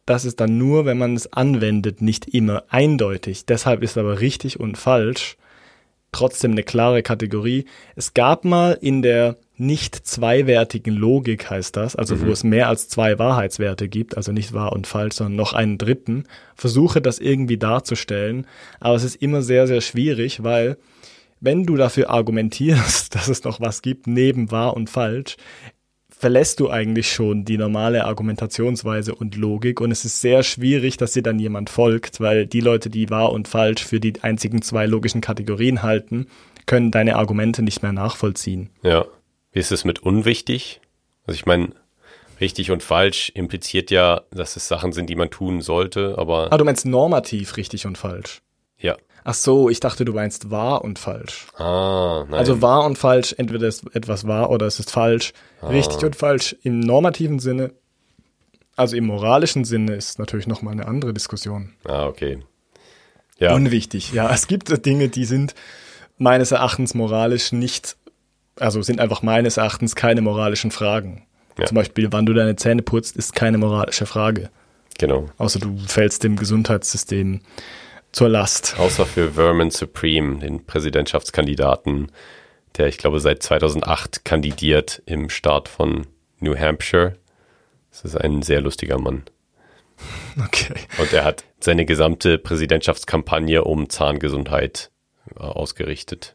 das ist dann nur, wenn man es anwendet, nicht immer eindeutig. Deshalb ist aber richtig und falsch trotzdem eine klare Kategorie. Es gab mal in der nicht zweiwertigen Logik, heißt das, also mhm. wo es mehr als zwei Wahrheitswerte gibt, also nicht wahr und falsch, sondern noch einen dritten, versuche das irgendwie darzustellen, aber es ist immer sehr, sehr schwierig, weil wenn du dafür argumentierst, dass es noch was gibt neben wahr und falsch, verlässt du eigentlich schon die normale Argumentationsweise und Logik und es ist sehr schwierig, dass dir dann jemand folgt, weil die Leute, die wahr und falsch für die einzigen zwei logischen Kategorien halten, können deine Argumente nicht mehr nachvollziehen. Ja. Wie ist es mit unwichtig? Also ich meine, richtig und falsch impliziert ja, dass es Sachen sind, die man tun sollte, aber... Ah, du meinst normativ richtig und falsch? Ja. Ach so, ich dachte, du meinst wahr und falsch. Ah, nein. Also wahr und falsch, entweder ist etwas wahr oder es ist falsch. Ah. Richtig und falsch im normativen Sinne, also im moralischen Sinne, ist natürlich nochmal eine andere Diskussion. Ah, okay. Ja. Unwichtig, ja. Es gibt Dinge, die sind meines Erachtens moralisch nicht... Also sind einfach meines Erachtens keine moralischen Fragen. Ja. Zum Beispiel, wann du deine Zähne putzt, ist keine moralische Frage. Genau. Außer du fällst dem Gesundheitssystem zur Last. Außer für Vermin Supreme, den Präsidentschaftskandidaten, der, ich glaube, seit zweitausendacht kandidiert im Staat von New Hampshire. Das ist ein sehr lustiger Mann. Okay. Und er hat seine gesamte Präsidentschaftskampagne um Zahngesundheit ausgerichtet.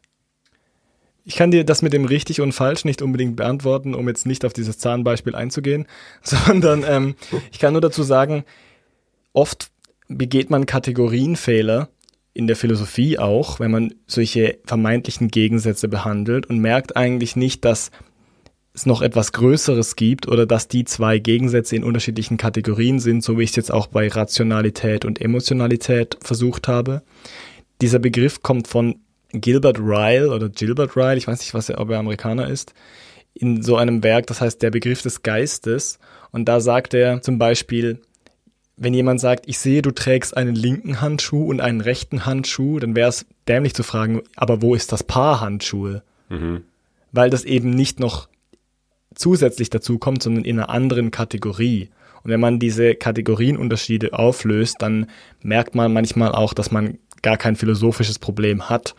Ich kann dir das mit dem richtig und falsch nicht unbedingt beantworten, um jetzt nicht auf dieses Zahnbeispiel einzugehen, sondern ähm, ich kann nur dazu sagen, oft begeht man Kategorienfehler in der Philosophie auch, wenn man solche vermeintlichen Gegensätze behandelt und merkt eigentlich nicht, dass es noch etwas Größeres gibt oder dass die zwei Gegensätze in unterschiedlichen Kategorien sind, so wie ich es jetzt auch bei Rationalität und Emotionalität versucht habe. Dieser Begriff kommt von Gilbert Ryle oder Gilbert Ryle, ich weiß nicht, was er, ob er Amerikaner ist, in so einem Werk, das heißt der Begriff des Geistes. Und da sagt er zum Beispiel, wenn jemand sagt, ich sehe, du trägst einen linken Handschuh und einen rechten Handschuh, dann wäre es dämlich zu fragen, aber wo ist das Paar Handschuhe? Mhm. Weil das eben nicht noch zusätzlich dazu kommt, sondern in einer anderen Kategorie. Und wenn man diese Kategorienunterschiede auflöst, dann merkt man manchmal auch, dass man gar kein philosophisches Problem hat.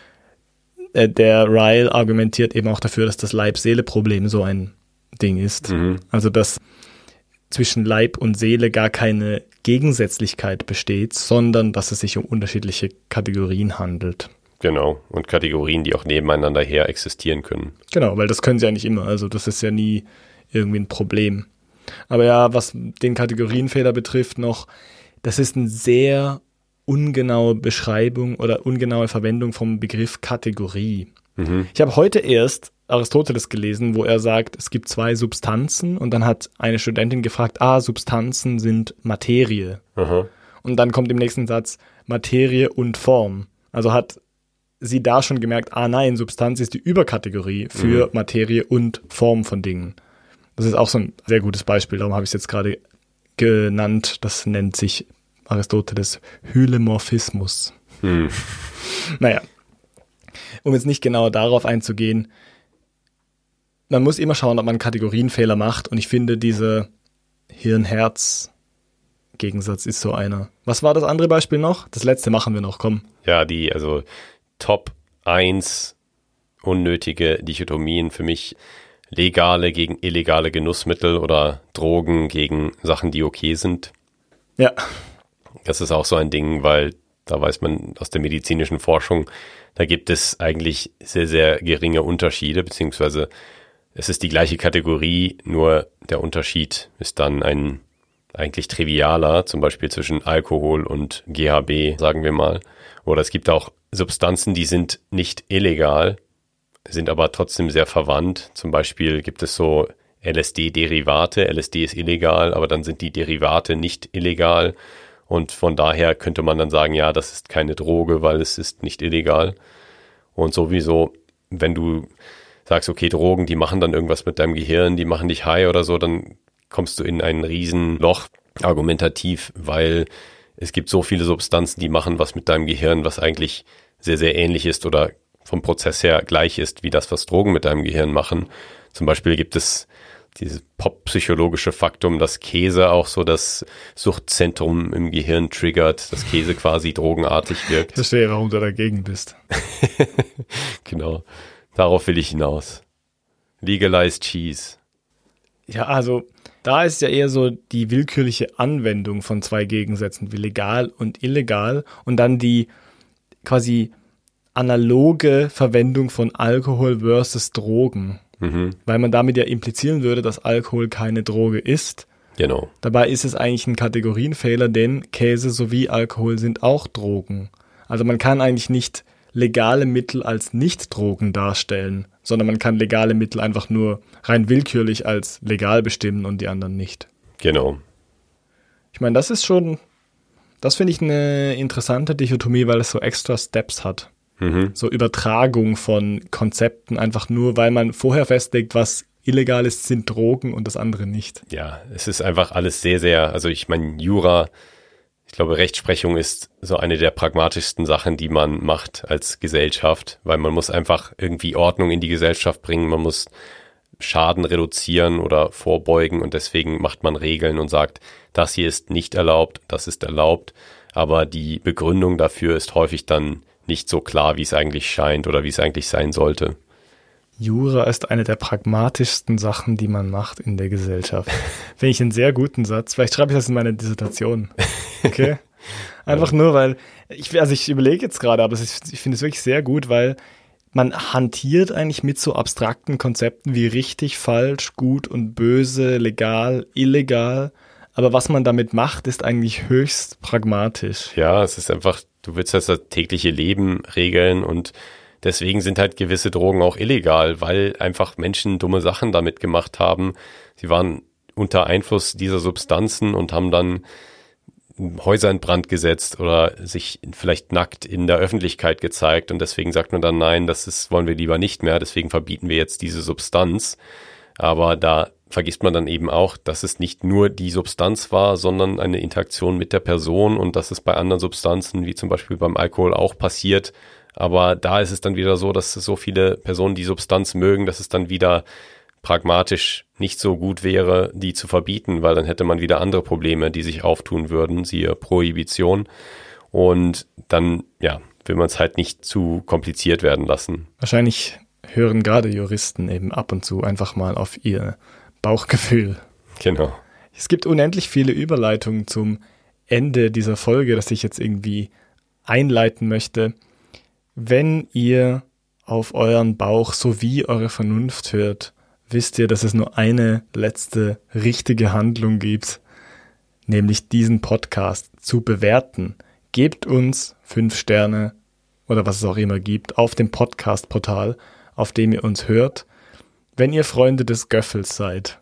Der Ryle argumentiert eben auch dafür, dass das Leib-Seele-Problem so ein Ding ist. Mhm. Also, dass zwischen Leib und Seele gar keine Gegensätzlichkeit besteht, sondern dass es sich um unterschiedliche Kategorien handelt. Genau, und Kategorien, die auch nebeneinander her existieren können. Genau, weil das können sie ja nicht immer, also das ist ja nie irgendwie ein Problem. Aber ja, was den Kategorienfehler betrifft noch, das ist ein sehr ungenaue Beschreibung oder ungenaue Verwendung vom Begriff Kategorie. Mhm. Ich habe heute erst Aristoteles gelesen, wo er sagt, es gibt zwei Substanzen und dann hat eine Studentin gefragt, ah, Substanzen sind Materie. Mhm. Und dann kommt im nächsten Satz Materie und Form. Also hat sie da schon gemerkt, ah nein, Substanz ist die Überkategorie für mhm. Materie und Form von Dingen. Das ist auch so ein sehr gutes Beispiel, darum habe ich es jetzt gerade genannt. Das nennt sich Aristoteles Hylomorphismus. Hm. Naja, um jetzt nicht genauer darauf einzugehen, man muss immer schauen, ob man Kategorienfehler macht und ich finde, dieser Hirn-Herz-Gegensatz ist so einer. Was war das andere Beispiel noch? Das letzte machen wir noch, komm. Ja, die, also Top eins unnötige Dichotomien für mich, legale gegen illegale Genussmittel oder Drogen gegen Sachen, die okay sind. Ja. Das ist auch so ein Ding, weil da weiß man aus der medizinischen Forschung, da gibt es eigentlich sehr, sehr geringe Unterschiede, beziehungsweise es ist die gleiche Kategorie, nur der Unterschied ist dann ein eigentlich trivialer, zum Beispiel zwischen Alkohol und G H B, sagen wir mal. Oder es gibt auch Substanzen, die sind nicht illegal, sind aber trotzdem sehr verwandt. Zum Beispiel gibt es so L S D-Derivate. L S D ist illegal, aber dann sind die Derivate nicht illegal. Und von daher könnte man dann sagen, ja, das ist keine Droge, weil es ist nicht illegal. Und sowieso, wenn du sagst, okay, Drogen, die machen dann irgendwas mit deinem Gehirn, die machen dich high oder so, dann kommst du in ein Riesenloch argumentativ, weil es gibt so viele Substanzen, die machen was mit deinem Gehirn, was eigentlich sehr, sehr ähnlich ist oder vom Prozess her gleich ist, wie das, was Drogen mit deinem Gehirn machen. Zum Beispiel gibt es dieses poppsychologische Faktum, dass Käse auch so das Suchtzentrum im Gehirn triggert, dass Käse quasi drogenartig wirkt. Ich verstehe, warum du dagegen bist. Genau, darauf will ich hinaus. Legalized Cheese. Ja, also da ist ja eher so die willkürliche Anwendung von zwei Gegensätzen wie legal und illegal und dann die quasi analoge Verwendung von Alkohol versus Drogen. Mhm. Weil man damit ja implizieren würde, dass Alkohol keine Droge ist. Genau. Dabei ist es eigentlich ein Kategorienfehler, denn Käse sowie Alkohol sind auch Drogen. Also man kann eigentlich nicht legale Mittel als Nicht-Drogen darstellen, sondern man kann legale Mittel einfach nur rein willkürlich als legal bestimmen und die anderen nicht. Genau. Ich meine, das ist schon, das finde ich eine interessante Dichotomie, weil es so extra Steps hat. Mhm. So Übertragung von Konzepten, einfach nur, weil man vorher festlegt, was illegal ist, sind Drogen und das andere nicht. Ja, es ist einfach alles sehr, sehr, also ich meine, Jura, ich glaube, Rechtsprechung ist so eine der pragmatischsten Sachen, die man macht als Gesellschaft, weil man muss einfach irgendwie Ordnung in die Gesellschaft bringen, man muss Schaden reduzieren oder vorbeugen und deswegen macht man Regeln und sagt, das hier ist nicht erlaubt, das ist erlaubt, aber die Begründung dafür ist häufig dann nicht so klar, wie es eigentlich scheint oder wie es eigentlich sein sollte. Jura ist eine der pragmatischsten Sachen, die man macht in der Gesellschaft. Finde ich einen sehr guten Satz. Vielleicht schreibe ich das in meine Dissertation. Okay? Einfach ja. Nur, weil, ich, also ich überlege jetzt gerade, aber ist, ich finde es wirklich sehr gut, weil man hantiert eigentlich mit so abstrakten Konzepten wie richtig, falsch, gut und böse, legal, illegal. Aber was man damit macht, ist eigentlich höchst pragmatisch. Ja, es ist einfach, du willst das tägliche Leben regeln und deswegen sind halt gewisse Drogen auch illegal, weil einfach Menschen dumme Sachen damit gemacht haben. Sie waren unter Einfluss dieser Substanzen und haben dann Häuser in Brand gesetzt oder sich vielleicht nackt in der Öffentlichkeit gezeigt und deswegen sagt man dann, nein, das ist, wollen wir lieber nicht mehr, deswegen verbieten wir jetzt diese Substanz. Aber da vergisst man dann eben auch, dass es nicht nur die Substanz war, sondern eine Interaktion mit der Person und dass es bei anderen Substanzen, wie zum Beispiel beim Alkohol, auch passiert. Aber da ist es dann wieder so, dass es so viele Personen die Substanz mögen, dass es dann wieder pragmatisch nicht so gut wäre, die zu verbieten, weil dann hätte man wieder andere Probleme, die sich auftun würden, siehe Prohibition. Und dann, ja, will man es halt nicht zu kompliziert werden lassen. Wahrscheinlich hören gerade Juristen eben ab und zu einfach mal auf ihr Bauchgefühl. Genau. Es gibt unendlich viele Überleitungen zum Ende dieser Folge, das ich jetzt irgendwie einleiten möchte. Wenn ihr auf euren Bauch sowie eure Vernunft hört, wisst ihr, dass es nur eine letzte richtige Handlung gibt, nämlich diesen Podcast zu bewerten. Gebt uns fünf Sterne oder was es auch immer gibt auf dem Podcast-Portal, auf dem ihr uns hört. Wenn ihr Freunde des Göffels seid,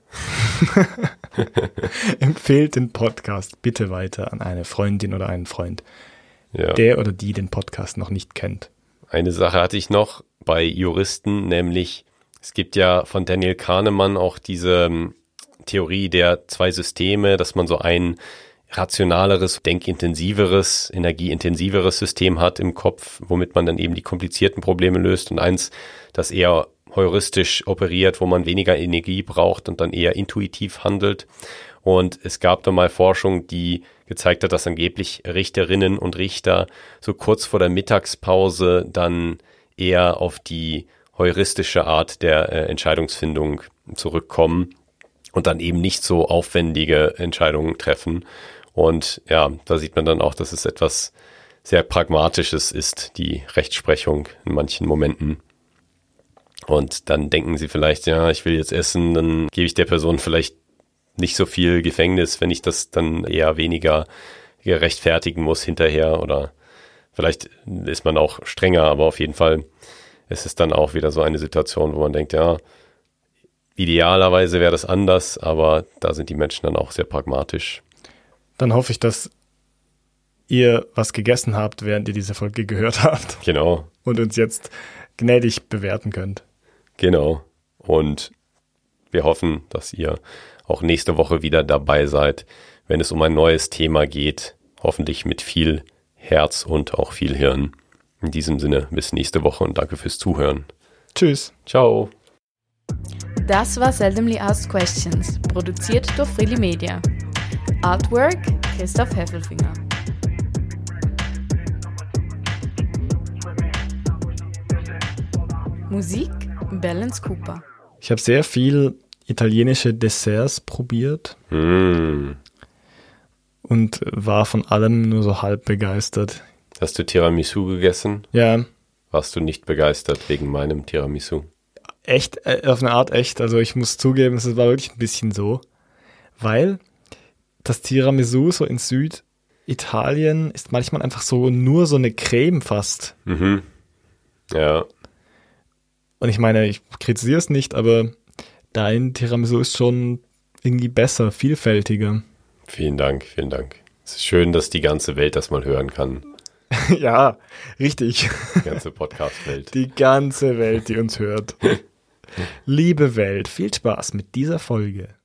empfehlt den Podcast bitte weiter an eine Freundin oder einen Freund, ja, der oder die den Podcast noch nicht kennt. Eine Sache hatte ich noch bei Juristen, nämlich es gibt ja von Daniel Kahnemann auch diese um, Theorie der zwei Systeme, dass man so ein rationaleres, denkintensiveres, energieintensiveres System hat im Kopf, womit man dann eben die komplizierten Probleme löst und eins, das eher heuristisch operiert, wo man weniger Energie braucht und dann eher intuitiv handelt. Und es gab da mal Forschung, die gezeigt hat, dass angeblich Richterinnen und Richter so kurz vor der Mittagspause dann eher auf die heuristische Art der äh, Entscheidungsfindung zurückkommen und dann eben nicht so aufwendige Entscheidungen treffen. Und ja, da sieht man dann auch, dass es etwas sehr Pragmatisches ist, die Rechtsprechung in manchen Momenten. Und dann denken sie vielleicht, ja, ich will jetzt essen, dann gebe ich der Person vielleicht nicht so viel Gefängnis, wenn ich das dann eher weniger rechtfertigen muss hinterher. Oder vielleicht ist man auch strenger, aber auf jeden Fall ist es dann auch wieder so eine Situation, wo man denkt, ja, idealerweise wäre das anders, aber da sind die Menschen dann auch sehr pragmatisch. Dann hoffe ich, dass ihr was gegessen habt, während ihr diese Folge gehört habt. Genau. Und uns jetzt gnädig bewerten könnt. Genau. Und wir hoffen, dass ihr auch nächste Woche wieder dabei seid, wenn es um ein neues Thema geht. Hoffentlich mit viel Herz und auch viel Hirn. In diesem Sinne, bis nächste Woche und danke fürs Zuhören. Tschüss. Ciao. Das war Seldomly Asked Questions, produziert durch Freely Media. Artwork Christoph Heffelfinger. Musik Balance Cooper. Ich habe sehr viel italienische Desserts probiert Mm. und war von allem nur so halb begeistert. Hast du Tiramisu gegessen? Ja, Warst du nicht begeistert wegen meinem Tiramisu? echt, äh, auf eine Art echt. Also ich muss zugeben, es war wirklich ein bisschen so, weil das Tiramisu so in Süditalien ist manchmal einfach so nur so eine Creme fast. Mhm. Ja. Und ich meine, ich kritisiere es nicht, aber dein Tiramisu ist schon irgendwie besser, vielfältiger. Vielen Dank, vielen Dank. Es ist schön, dass die ganze Welt das mal hören kann. Ja, richtig. Die ganze Podcast-Welt. Die ganze Welt, die uns hört. Liebe Welt, viel Spaß mit dieser Folge.